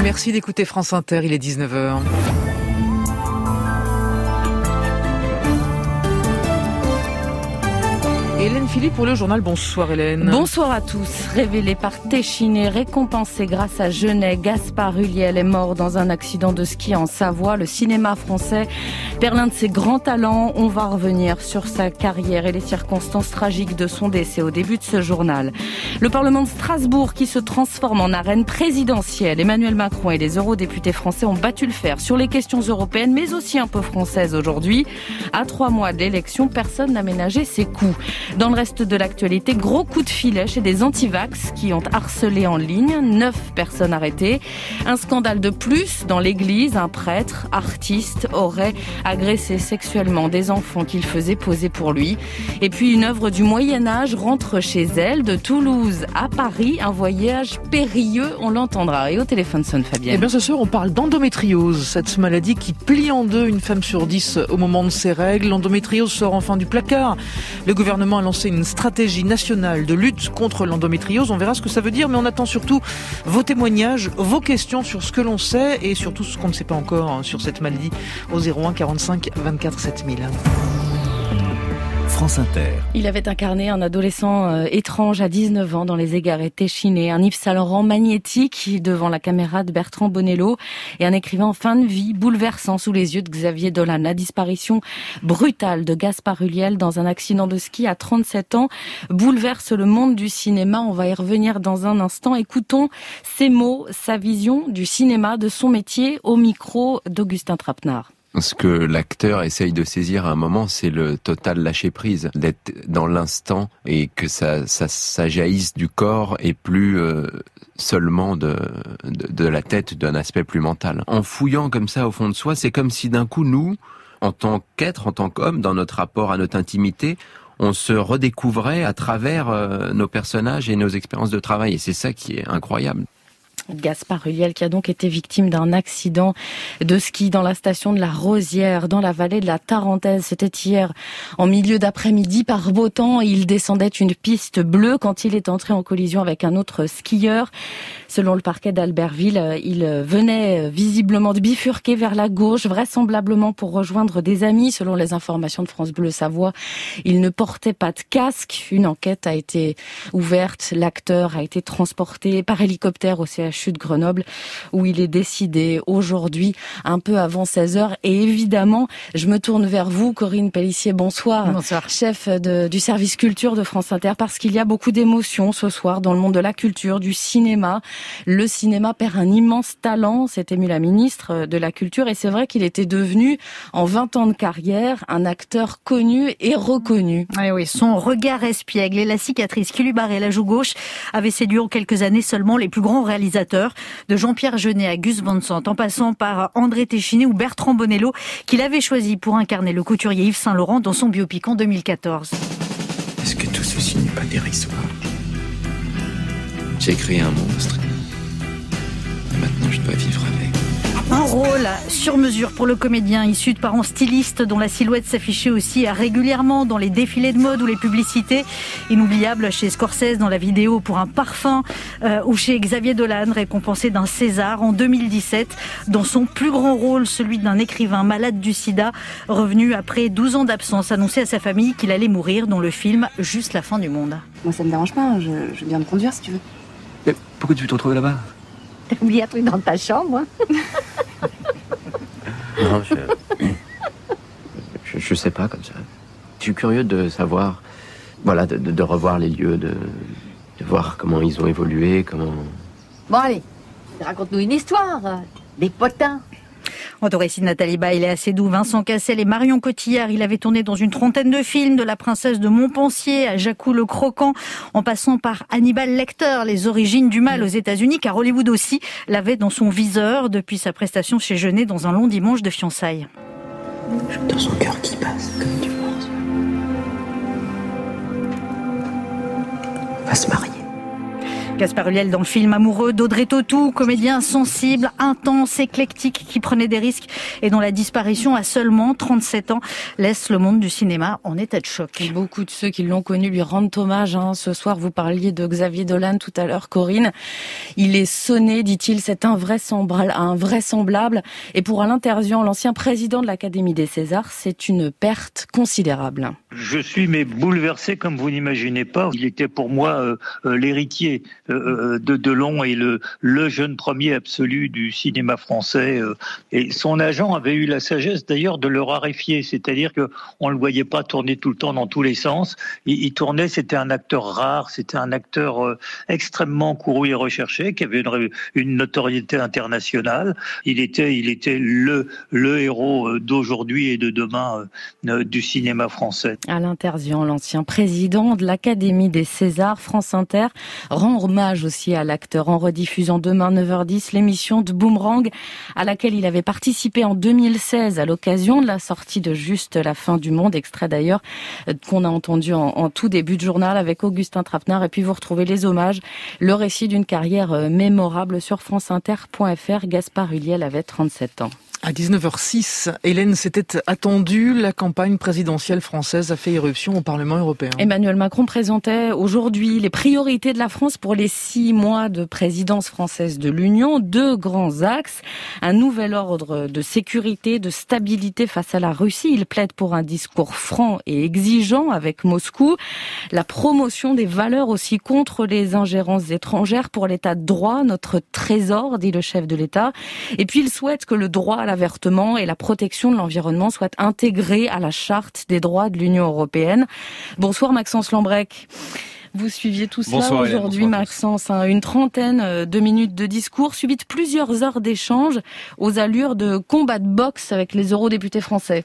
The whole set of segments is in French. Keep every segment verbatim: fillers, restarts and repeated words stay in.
Merci d'écouter France Inter, il est dix-neuf heures. Hélène Philippe pour le journal. Bonsoir Hélène. Bonsoir à tous. Révélé par Téchiné, récompensé grâce à Genet, Gaspard Ulliel est mort dans un accident de ski en Savoie. Le cinéma français perd l'un de ses grands talents. On va revenir sur sa carrière et les circonstances tragiques de son décès au début de ce journal. Le Parlement de Strasbourg qui se transforme en arène présidentielle. Emmanuel Macron et les eurodéputés français ont battu le fer sur les questions européennes, mais aussi un peu françaises aujourd'hui. À trois mois de l'élection, personne n'a ménagé ses coups. Dans le reste de l'actualité, gros coup de filet chez des antivax qui ont harcelé en ligne. Neuf personnes arrêtées. Un scandale de plus dans l'église. Un prêtre, artiste, aurait agressé sexuellement des enfants qu'il faisait poser pour lui. Et puis une œuvre du Moyen-Âge rentre chez elle. De Toulouse à Paris, un voyage périlleux, on l'entendra. Et au téléphone sonne Fabienne. Eh bien ce soir, on parle d'endométriose, cette maladie qui plie en deux une femme sur dix au moment de ses règles. L'endométriose sort enfin du placard. Le gouvernement a lancé une stratégie nationale de lutte contre l'endométriose. On verra ce que ça veut dire, mais on attend surtout vos témoignages, vos questions sur ce que l'on sait et surtout ce qu'on ne sait pas encore sur cette maladie au zéro un quarante-cinq vingt-quatre sept mille. France Inter. Il avait incarné un adolescent euh, étrange à dix-neuf ans dans Les Égarés Téchiné, un Yves Saint-Laurent magnétique devant la caméra de Bertrand Bonello et un écrivain en fin de vie bouleversant sous les yeux de Xavier Dolan. La disparition brutale de Gaspard Ulliel dans un accident de ski à trente-sept ans bouleverse le monde du cinéma. On va y revenir dans un instant. Écoutons ses mots, sa vision du cinéma, de son métier au micro d'Augustin Trapenard. Ce que l'acteur essaye de saisir à un moment, c'est le total lâcher-prise, d'être dans l'instant et que ça, ça, ça jaillisse du corps et plus euh, seulement de, de, de la tête, d'un aspect plus mental. En fouillant comme ça au fond de soi, c'est comme si d'un coup, nous, en tant qu'être, en tant qu'homme, dans notre rapport à notre intimité, on se redécouvrait à travers euh, nos personnages et nos expériences de travail. Et c'est ça qui est incroyable. Gaspard Ulliel qui a donc été victime d'un accident de ski dans la station de la Rosière, dans la vallée de la Tarentaise. C'était hier en milieu d'après-midi par beau temps. Il descendait une piste bleue quand il est entré en collision avec un autre skieur. Selon le parquet d'Albertville, il venait visiblement de bifurquer vers la gauche, vraisemblablement pour rejoindre des amis. Selon les informations de France Bleu Savoie, il ne portait pas de casque. Une enquête a été ouverte. L'acteur a été transporté par hélicoptère au C H U de Grenoble, où il est décidé aujourd'hui, un peu avant seize heures. Et évidemment, je me tourne vers vous, Corinne Pellissier, bonsoir. Bonsoir. Chef de, du service culture de France Inter, parce qu'il y a beaucoup d'émotions ce soir dans le monde de la culture, du cinéma. Le cinéma perd un immense talent, s'est émue la ministre de la Culture, et c'est vrai qu'il était devenu, en vingt ans de carrière, un acteur connu et reconnu. Oui, oui, son regard espiègle et la cicatrice qui lui barrait la joue gauche avaient séduit en quelques années seulement les plus grands réalisateurs, de Jean-Pierre Jeunet à Gus Van Sant, en passant par André Téchiné ou Bertrand Bonello, qu'il avait choisi pour incarner le couturier Yves Saint-Laurent dans son biopic en deux mille quatorze. Est-ce que tout ceci n'est pas dérisoire ? J'ai créé un monstre. Et maintenant je dois vivre avec. Un rôle sur mesure pour le comédien, issu de parents stylistes dont la silhouette s'affichait aussi régulièrement dans les défilés de mode ou les publicités. Inoubliable chez Scorsese dans la vidéo pour un parfum, euh, ou chez Xavier Dolan, récompensé d'un César en deux mille dix-sept, dans son plus grand rôle, celui d'un écrivain malade du sida, revenu après douze ans d'absence, annoncer à sa famille qu'il allait mourir dans le film Juste la fin du monde. Moi ça me dérange pas, je, je viens de conduire si tu veux. Mais pourquoi tu veux te retrouver là-bas ? T'as oublié un truc dans ta chambre, hein? Non, je... je... Je sais pas, comme ça. Je suis curieux de savoir... Voilà, de, de, de revoir les lieux, de... de voir comment ils ont évolué, comment... Bon allez, raconte-nous une histoire, des potins. Quant au récit de Nathalie Baye, il est assez doux. Vincent Cassel et Marion Cotillard, il avait tourné dans une trentaine de films, de La Princesse de Montpensier à Jacou le Croquant, en passant par Hannibal Lecter, Les origines du mal aux États-Unis, car Hollywood aussi l'avait dans son viseur depuis sa prestation chez Jeunet dans Un long dimanche de fiançailles. Dans son cœur qui passe, comme tu penses. On va se marier. Gaspard Ulliel dans le film amoureux d'Audrey Tautou, comédien sensible, intense, éclectique, qui prenait des risques et dont la disparition à seulement trente-sept ans laisse le monde du cinéma en état de choc. Et beaucoup de ceux qui l'ont connu lui rendent hommage. Hein. Ce soir, vous parliez de Xavier Dolan tout à l'heure, Corinne. Il est sonné, dit-il, c'est invraisemblable. invraisemblable. Et pour Alain Terzian, l'ancien président de l'Académie des Césars, c'est une perte considérable. Je suis mais bouleversé comme vous n'imaginez pas. Il était pour moi euh, euh, l'héritier euh, de Delon et le, le jeune premier absolu du cinéma français. Euh, et son agent avait eu la sagesse d'ailleurs de le raréfier, c'est-à-dire que on le voyait pas tourner tout le temps dans tous les sens. Il, il tournait, c'était un acteur rare, c'était un acteur euh, extrêmement couru et recherché, qui avait une, une notoriété internationale. Il était, il était le, le héros d'aujourd'hui et de demain euh, du cinéma français. Alain Terzian, l'ancien président de l'Académie des Césars, France Inter, rend hommage aussi à l'acteur en rediffusant demain neuf heures dix l'émission de Boomerang à laquelle il avait participé en deux mille seize à l'occasion de la sortie de Juste la fin du monde, extrait d'ailleurs qu'on a entendu en, en tout début de journal avec Augustin Trapenard. Et puis vous retrouvez les hommages, le récit d'une carrière mémorable sur franceinter point f r. Gaspard Ulliel avait trente-sept ans. À dix-neuf heures six, Hélène, c'était attendu. La campagne présidentielle française a fait irruption au Parlement européen. Emmanuel Macron présentait aujourd'hui les priorités de la France pour les six mois de présidence française de l'Union. Deux grands axes. Un nouvel ordre de sécurité, de stabilité face à la Russie. Il plaide pour un discours franc et exigeant avec Moscou. La promotion des valeurs aussi contre les ingérences étrangères pour l'état de droit, notre trésor, dit le chef de l'État. Et puis il souhaite que le droit à l'avortement et la protection de l'environnement soient intégrés à la charte des droits de l'Union européenne. Bonsoir Maxence Lambrec. Vous suiviez tout cela bonsoir, aujourd'hui, Hélène, Maxence. Hein, une trentaine de minutes de discours, suivi de plusieurs heures d'échanges aux allures de combat de boxe avec les eurodéputés français.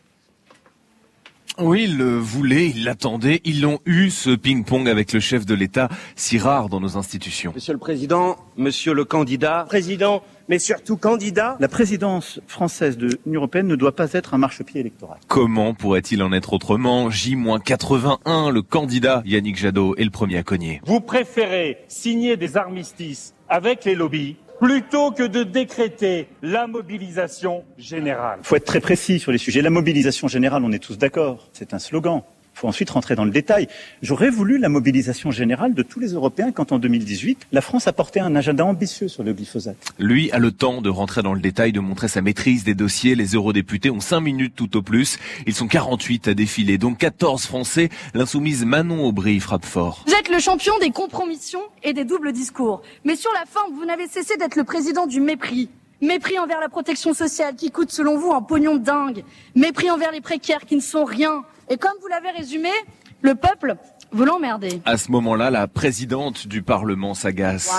Oui, ils le voulaient, ils l'attendaient, ils l'ont eu, ce ping-pong avec le chef de l'État, si rare dans nos institutions. Monsieur le Président, Monsieur le candidat, Président, mais surtout candidat. La présidence française de l'Union européenne ne doit pas être un marchepied électoral. Comment pourrait-il en être autrement ? J quatre-vingt-un, le candidat Yannick Jadot est le premier à cogner. Vous préférez signer des armistices avec les lobbies plutôt que de décréter la mobilisation générale. Il faut être très précis sur les sujets. La mobilisation générale, on est tous d'accord, c'est un slogan. Il faut ensuite rentrer dans le détail. J'aurais voulu la mobilisation générale de tous les Européens quand en deux mille dix-huit, la France a porté un agenda ambitieux sur le glyphosate. Lui a le temps de rentrer dans le détail, de montrer sa maîtrise des dossiers. Les eurodéputés ont cinq minutes tout au plus. Ils sont quarante-huit à défiler, donc quatorze Français. L'insoumise Manon Aubry frappe fort. Vous êtes le champion des compromissions et des doubles discours. Mais sur la fin, vous n'avez cessé d'être le président du mépris. Mépris envers la protection sociale qui coûte selon vous un pognon de dingue. Mépris envers les précaires qui ne sont rien. Et comme vous l'avez résumé, le peuple veut l'emmerder. À ce moment-là, la présidente du Parlement s'agace.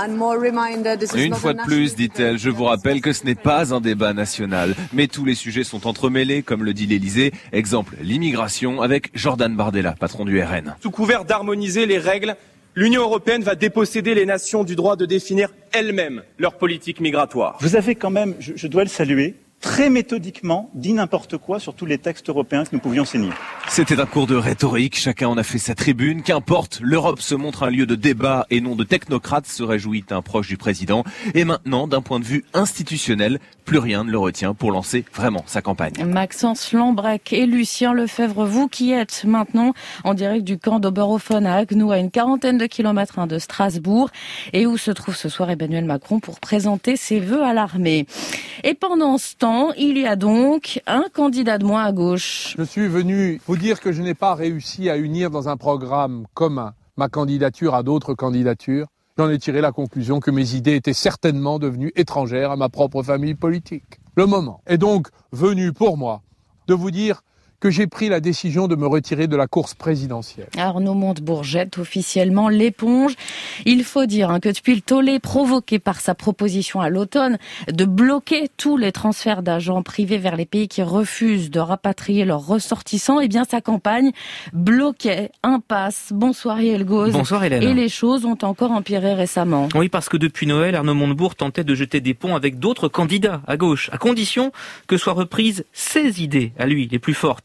Une fois de plus, dit-elle, je vous rappelle que ce n'est pas un débat national. Mais tous les sujets sont entremêlés, comme le dit l'Élysée. Exemple, l'immigration avec Jordan Bardella, patron du R N. Sous couvert d'harmoniser les règles, l'Union européenne va déposséder les nations du droit de définir elles-mêmes leur politique migratoire. Vous avez quand même, je, je dois le saluer, très méthodiquement dit n'importe quoi sur tous les textes européens que nous pouvions signer. C'était un cours de rhétorique, chacun en a fait sa tribune. Qu'importe, l'Europe se montre un lieu de débat et non de technocrates, se réjouit un proche du président. Et maintenant, d'un point de vue institutionnel, plus rien ne le retient pour lancer vraiment sa campagne. Maxence Lambrec et Lucien Lefebvre, vous qui êtes maintenant en direct du camp d'Oberhofen à Agnou, à une quarantaine de kilomètres hein, de Strasbourg, et où se trouve ce soir Emmanuel Macron pour présenter ses vœux à l'armée. Et pendant ce temps, il y a donc un candidat de moins à gauche. Je suis venu vous dire que je n'ai pas réussi à unir dans un programme commun ma candidature à d'autres candidatures. J'en ai tiré la conclusion que mes idées étaient certainement devenues étrangères à ma propre famille politique. Le moment est donc venu pour moi de vous dire que j'ai pris la décision de me retirer de la course présidentielle. Arnaud Montebourg jette officiellement l'éponge. Il faut dire hein, que depuis le tollé provoqué par sa proposition à l'automne de bloquer tous les transferts d'agents privés vers les pays qui refusent de rapatrier leurs ressortissants, eh bien sa campagne bloquait, impasse. Bonsoir Yael Gauz. Bonsoir Hélène. Et les choses ont encore empiré récemment. Oui, parce que depuis Noël, Arnaud Montebourg tentait de jeter des ponts avec d'autres candidats à gauche, à condition que soient reprises ses idées, à lui, les plus fortes.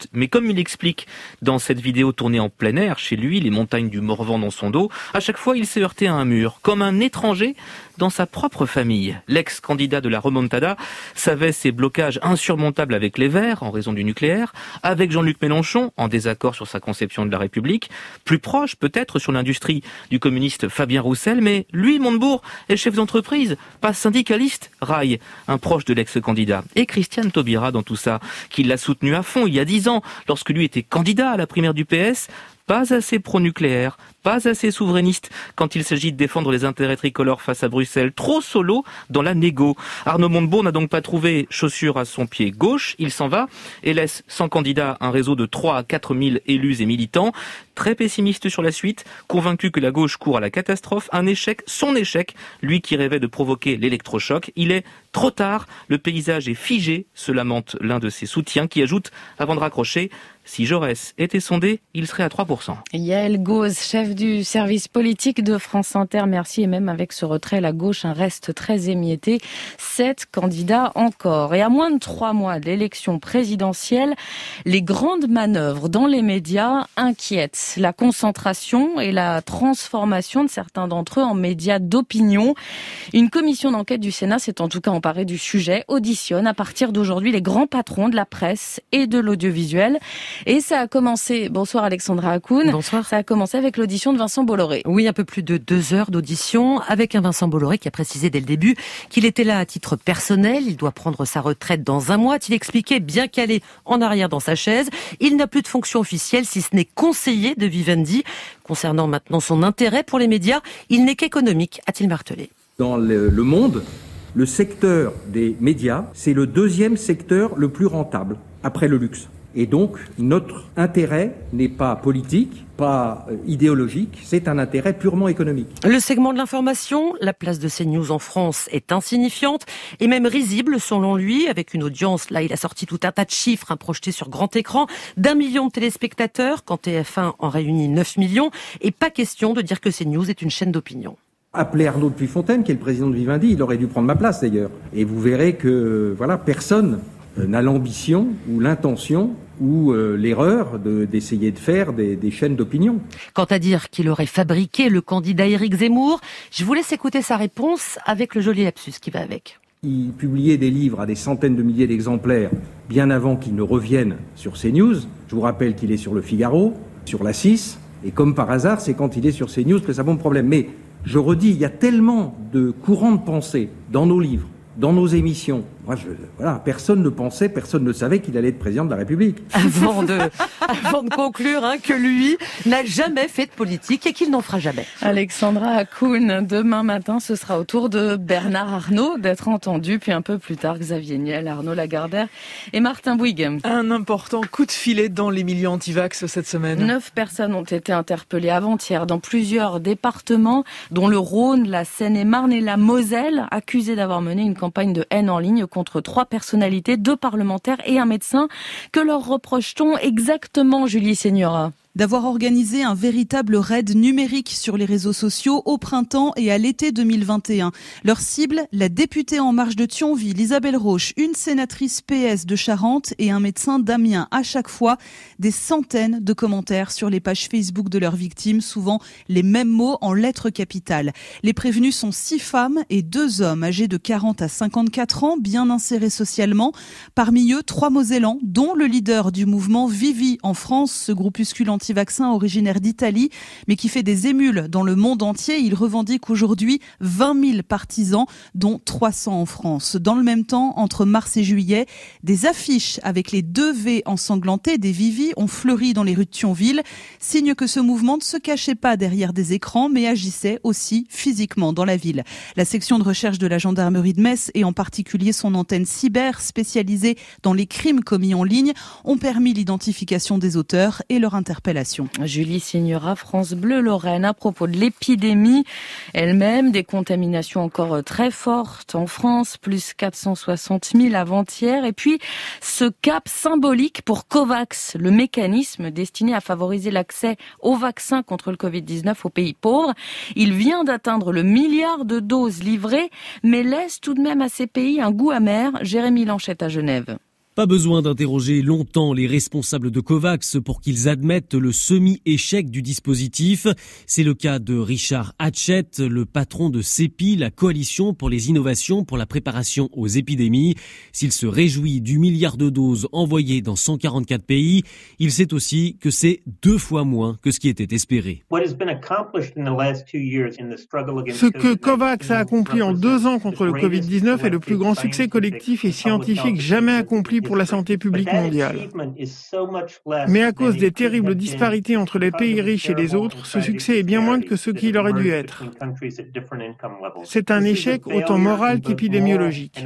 juste. Mais comme il explique dans cette vidéo tournée en plein air, chez lui, les montagnes du Morvan dans son dos, à chaque fois il s'est heurté à un mur, comme un étranger dans sa propre famille. L'ex-candidat de la remontada savait ses blocages insurmontables avec les Verts en raison du nucléaire, avec Jean-Luc Mélenchon en désaccord sur sa conception de la République, plus proche peut-être sur l'industrie du communiste Fabien Roussel, mais lui, Montebourg, est chef d'entreprise, pas syndicaliste, raille un proche de l'ex-candidat. Et Christiane Taubira dans tout ça, qui l'a soutenu à fond il y a dix ans, lorsque lui était candidat à la primaire du P S, pas assez pro-nucléaire, pas assez souverainiste quand il s'agit de défendre les intérêts tricolores face à Bruxelles, trop solo dans la négo. Arnaud Montebourg n'a donc pas trouvé chaussure à son pied gauche, il s'en va et laisse sans candidat un réseau de trois à quatre mille élus et militants, très pessimiste sur la suite, convaincu que la gauche court à la catastrophe, un échec, son échec, lui qui rêvait de provoquer l'électrochoc. Il est trop tard, le paysage est figé, se lamente l'un de ses soutiens qui ajoute, avant de raccrocher, si Jaurès était sondé, il serait à trois pour cent. Yael Gauze, chef du service politique de France Inter, merci. Et même avec ce retrait, la gauche reste très émiettée. Sept candidats encore. Et à moins de trois mois de l'élection présidentielle, les grandes manœuvres dans les médias inquiètent. La concentration et la transformation de certains d'entre eux en médias d'opinion. Une commission d'enquête du Sénat s'est en tout cas emparée du sujet, auditionne à partir d'aujourd'hui les grands patrons de la presse et de l'audiovisuel. Et ça a commencé, bonsoir Alexandra Hakoun. Bonsoir. Ça a commencé avec l'audition de Vincent Bolloré. Oui, un peu plus de deux heures d'audition avec un Vincent Bolloré qui a précisé dès le début qu'il était là à titre personnel. Il doit prendre sa retraite dans un mois. Il expliquait, bien calé en arrière dans sa chaise, il n'a plus de fonction officielle si ce n'est conseiller de Vivendi. Concernant maintenant son intérêt pour les médias, il n'est qu'économique, a-t-il martelé. Dans le, le monde, le secteur des médias, c'est le deuxième secteur le plus rentable, après le luxe. Et donc, notre intérêt n'est pas politique, pas idéologique, c'est un intérêt purement économique. Le segment de l'information, la place de CNews en France est insignifiante et même risible selon lui, avec une audience, là il a sorti tout un tas de chiffres hein, projetés sur grand écran, d'un million de téléspectateurs, quand T F un en réunit neuf millions, et pas question de dire que CNews est une chaîne d'opinion. Appelez Arnaud de Puyfontaine, qui est le président de Vivendi, il aurait dû prendre ma place d'ailleurs. Et vous verrez que voilà, personne n'a l'ambition ou l'intention ou euh, l'erreur de, d'essayer de faire des, des chaînes d'opinion. Quant à dire qu'il aurait fabriqué le candidat Éric Zemmour, je vous laisse écouter sa réponse avec le joli lapsus qui va avec. Il publiait des livres à des centaines de milliers d'exemplaires bien avant qu'il ne revienne sur CNews. Je vous rappelle qu'il est sur Le Figaro, sur La six, et comme par hasard, c'est quand il est sur CNews que ça pose problème. Mais je redis, il y a tellement de courants de pensée dans nos livres, dans nos émissions. Moi, je, voilà, personne ne pensait, personne ne savait qu'il allait être président de la République. Avant de, avant de conclure hein, que lui n'a jamais fait de politique et qu'il n'en fera jamais. Alexandra Hakoun, demain matin, ce sera au tour de Bernard Arnault d'être entendu, puis un peu plus tard, Xavier Niel, Arnaud Lagardère et Martin Bouygues. Un important coup de filet dans les milieux anti-vax cette semaine. Neuf personnes ont été interpellées avant-hier dans plusieurs départements, dont le Rhône, la Seine-et-Marne et la Moselle, accusées d'avoir mené une campagne de haine en ligne contre trois personnalités, deux parlementaires et un médecin. Que leur reproche-t-on exactement, Julie Seigneura ? D'avoir organisé un véritable raid numérique sur les réseaux sociaux au printemps et à l'été deux mille vingt et un. Leur cible, la députée En Marche de Thionville, Isabelle Roche, une sénatrice P S de Charente et un médecin d'Amiens. À chaque fois, des centaines de commentaires sur les pages Facebook de leurs victimes, souvent les mêmes mots en lettres capitales. Les prévenus sont six femmes et deux hommes âgés de quarante à cinquante-quatre ans, bien insérés socialement. Parmi eux, trois Mosellans, dont le leader du mouvement Vivi en France, ce groupuscule anti vaccin originaire d'Italie, mais qui fait des émules dans le monde entier. Il revendique aujourd'hui vingt mille partisans, dont trois cents en France. Dans le même temps, entre mars et juillet, des affiches avec les deux V ensanglantées des Vivi ont fleuri dans les rues de Thionville, signe que ce mouvement ne se cachait pas derrière des écrans, mais agissait aussi physiquement dans la ville. La section de recherche de la gendarmerie de Metz, et en particulier son antenne cyber spécialisée dans les crimes commis en ligne, ont permis l'identification des auteurs et leur interpellation. Julie Signora, France Bleu Lorraine, à propos de l'épidémie elle-même, des contaminations encore très fortes en France, plus quatre cent soixante mille avant-hier, et puis ce cap symbolique pour COVAX, le mécanisme destiné à favoriser l'accès au vaccin contre le covid dix-neuf aux pays pauvres. Il vient d'atteindre le milliard de doses livrées, mais laisse tout de même à ces pays un goût amer. Jérémy Lanchette à Genève. Pas besoin d'interroger longtemps les responsables de COVAX pour qu'ils admettent le semi-échec du dispositif. C'est le cas de Richard Hatchett, le patron de CEPI, la coalition pour les innovations pour la préparation aux épidémies. S'il se réjouit du milliard de doses envoyées dans cent quarante-quatre pays, il sait aussi que c'est deux fois moins que ce qui était espéré. Ce que COVAX a accompli en deux ans contre le covid dix-neuf est le plus grand succès collectif et scientifique jamais accompli pour la santé publique mondiale. Mais à cause des terribles disparités entre les pays riches et les autres, ce succès est bien moindre que ce qu'il aurait dû être. C'est un échec autant moral qu'épidémiologique.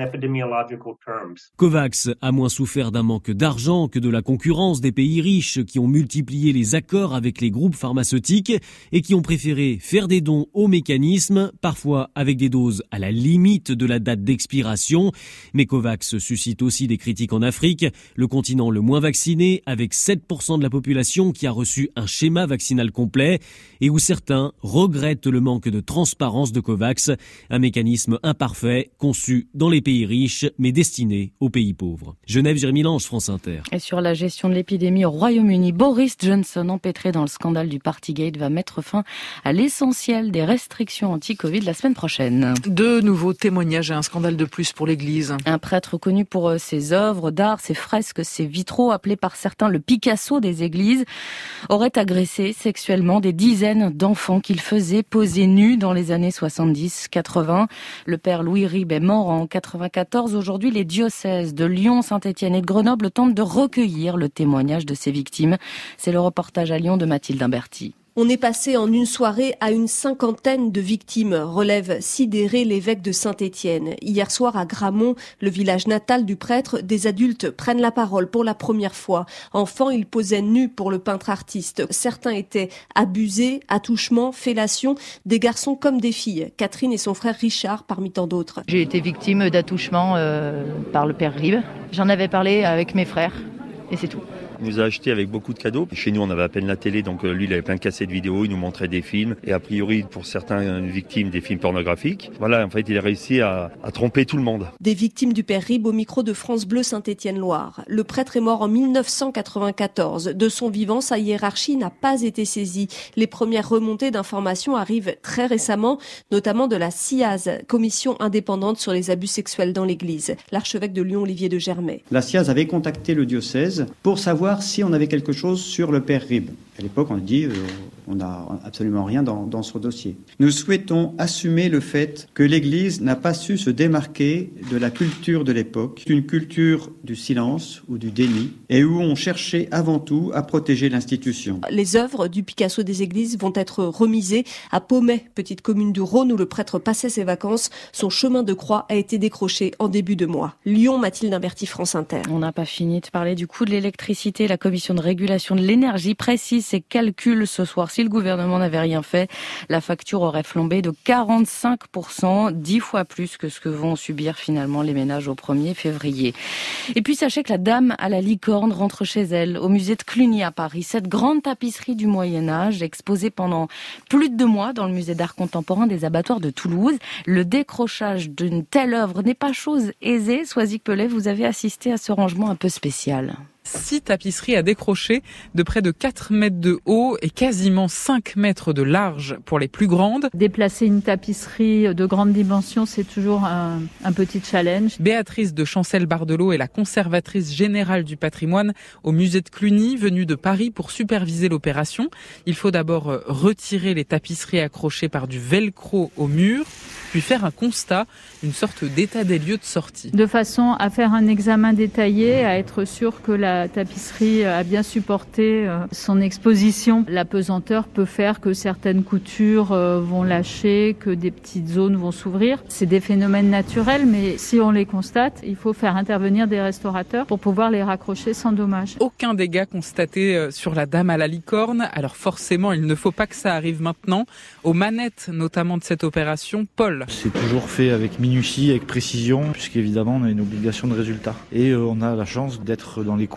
COVAX a moins souffert d'un manque d'argent que de la concurrence des pays riches qui ont multiplié les accords avec les groupes pharmaceutiques et qui ont préféré faire des dons au mécanisme, parfois avec des doses à la limite de la date d'expiration. Mais COVAX suscite aussi des critiques en Afrique, le continent le moins vacciné, avec sept pour cent de la population qui a reçu un schéma vaccinal complet et où certains regrettent le manque de transparence de COVAX, un mécanisme imparfait conçu dans les pays riches mais destiné aux pays pauvres. Genève, Jérémy Lange, France Inter. Et sur la gestion de l'épidémie au Royaume-Uni, Boris Johnson, empêtré dans le scandale du Partygate, va mettre fin à l'essentiel des restrictions anti-Covid la semaine prochaine. De nouveaux témoignages et un scandale de plus pour l'Église. Un prêtre connu pour ses œuvres d'art, ses fresques, ses vitraux, appelés par certains le Picasso des églises, aurait agressé sexuellement des dizaines d'enfants qu'il faisait poser nus dans les années soixante-dix quatre-vingts. Le père Louis Ribes est mort en quatre-vingt-quatorze. Aujourd'hui, les diocèses de Lyon, Saint-Étienne et de Grenoble tentent de recueillir le témoignage de ces victimes. C'est le reportage à Lyon de Mathilde Imberti. On est passé en une soirée à une cinquantaine de victimes, relève sidéré l'évêque de Saint-Étienne. Hier soir à Gramont, le village natal du prêtre, des adultes prennent la parole pour la première fois. Enfants, ils posaient nus pour le peintre artiste. Certains étaient abusés, attouchements, fellations, des garçons comme des filles. Catherine et son frère Richard parmi tant d'autres. J'ai été victime d'attouchements euh, par le père Ribes. J'en avais parlé avec mes frères et c'est tout. Il nous a acheté avec beaucoup de cadeaux. Chez nous, on avait à peine la télé, donc lui, il avait plein de cassettes vidéo, il nous montrait des films. Et a priori, pour certaines victimes, des films pornographiques. Voilà, en fait, il a réussi à, à tromper tout le monde. Des victimes du père Ribes au micro de France Bleu Saint-Étienne-Loire. Le prêtre est mort en mille neuf cent quatre-vingt-quatorze. De son vivant, sa hiérarchie n'a pas été saisie. Les premières remontées d'informations arrivent très récemment, notamment de la C I A S, Commission indépendante sur les abus sexuels dans l'Église. L'archevêque de Lyon, Olivier de Germay. La C I A S avait contacté le diocèse pour savoir si on avait quelque chose sur le père Ribes. À l'époque, on a dit euh, on n'a absolument rien dans, dans ce dossier. Nous souhaitons assumer le fait que l'Église n'a pas su se démarquer de la culture de l'époque, une culture du silence ou du déni, et où on cherchait avant tout à protéger l'institution. Les œuvres du Picasso des églises vont être remisées à Pommet, petite commune du Rhône où le prêtre passait ses vacances. Son chemin de croix a été décroché en début de mois. Lyon, Mathilde Imberti, France Inter. On n'a pas fini de parler du coût de l'électricité. La commission de régulation de l'énergie précise ses calculs ce soir. Si le gouvernement n'avait rien fait, la facture aurait flambé de quarante-cinq pour cent, dix fois plus que ce que vont subir finalement les ménages au premier février. Et puis sachez que la dame à la licorne rentre chez elle au musée de Cluny à Paris. Cette grande tapisserie du Moyen-Âge exposée pendant plus de deux mois dans le musée d'art contemporain des abattoirs de Toulouse. Le décrochage d'une telle œuvre n'est pas chose aisée. Soisic Pellet, vous avez assisté à ce rangement un peu spécial. Six tapisseries à décrocher de près de quatre mètres de haut et quasiment cinq mètres de large pour les plus grandes. Déplacer une tapisserie de grande dimension, c'est toujours un, un petit challenge. Béatrice de Chancel-Bardelot est la conservatrice générale du patrimoine au musée de Cluny, venue de Paris pour superviser l'opération. Il faut d'abord retirer les tapisseries accrochées par du velcro au mur, puis faire un constat, une sorte d'état des lieux de sortie. De façon à faire un examen détaillé, à être sûr que la tapisserie a bien supporté son exposition. La pesanteur peut faire que certaines coutures vont lâcher, que des petites zones vont s'ouvrir. C'est des phénomènes naturels, mais si on les constate, il faut faire intervenir des restaurateurs pour pouvoir les raccrocher sans dommage. Aucun dégât constaté sur la dame à la licorne. Alors forcément, il ne faut pas que ça arrive maintenant. Aux manettes notamment de cette opération, Paul. C'est toujours fait avec minutie, avec précision, puisqu'évidemment on a une obligation de résultat. Et euh, on a la chance d'être dans les coups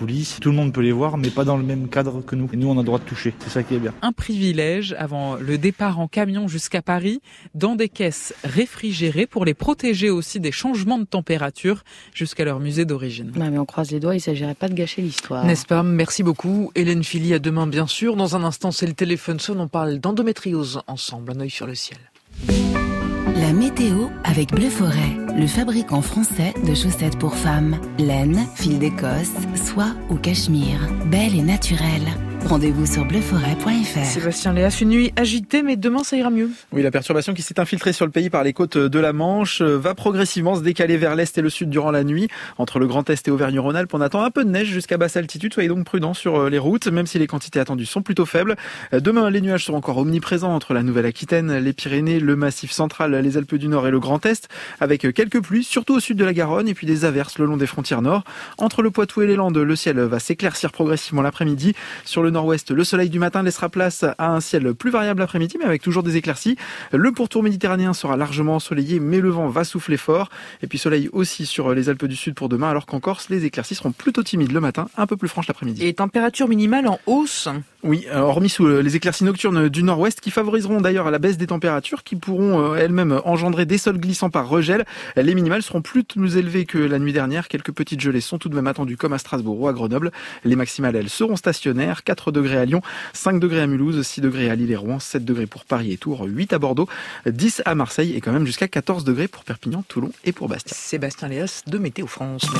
coulisses. Tout le monde peut les voir, mais pas dans le même cadre que nous. Et nous, on a le droit de toucher. C'est ça qui est bien. Un privilège avant le départ en camion jusqu'à Paris, dans des caisses réfrigérées pour les protéger aussi des changements de température jusqu'à leur musée d'origine. Non, mais on croise les doigts, il ne s'agirait pas de gâcher l'histoire. N'est-ce pas? Merci beaucoup. Hélène Philly, à demain bien sûr. Dans un instant, c'est le téléphone sonne. On parle d'endométriose ensemble. Un œil sur le ciel. La météo avec Bleu Forêt, le fabricant français de chaussettes pour femmes. Laine, fil d'Écosse, soie ou cachemire. Belle et naturelle. Rendez-vous sur bleu forêt point f r. Sébastien Léas, une nuit agitée, mais demain ça ira mieux. Oui, la perturbation qui s'est infiltrée sur le pays par les côtes de la Manche va progressivement se décaler vers l'est et le sud durant la nuit. Entre le Grand Est et Auvergne-Rhône-Alpes, on attend un peu de neige jusqu'à basse altitude. Soyez donc prudents sur les routes, même si les quantités attendues sont plutôt faibles. Demain, les nuages seront encore omniprésents entre la Nouvelle-Aquitaine, les Pyrénées, le Massif central, les Alpes du Nord et le Grand Est, avec quelques pluies, surtout au sud de la Garonne, et puis des averses le long des frontières nord. Entre le Poitou et les Landes, le ciel va s'éclaircir progressivement l'après-midi. Sur le nord-ouest, le soleil du matin laissera place à un ciel plus variable l'après-midi, mais avec toujours des éclaircies. Le pourtour méditerranéen sera largement ensoleillé, mais le vent va souffler fort. Et puis soleil aussi sur les Alpes du Sud pour demain, alors qu'en Corse, les éclaircies seront plutôt timides le matin, un peu plus franches l'après-midi. Et température minimale en hausse. Oui, hormis sous les éclaircies nocturnes du nord-ouest, qui favoriseront d'ailleurs la baisse des températures, qui pourront elles-mêmes engendrer des sols glissants par regel. Les minimales seront plus élevées que la nuit dernière. Quelques petites gelées sont tout de même attendues, comme à Strasbourg ou à Grenoble. Les maximales, elles, seront stationnaires. quatre degrés à Lyon, cinq degrés à Mulhouse, six degrés à Lille et Rouen, sept degrés pour Paris et Tours, huit à Bordeaux, dix à Marseille et quand même jusqu'à quatorze degrés pour Perpignan, Toulon et pour Bastia. Sébastien Léas de Météo France.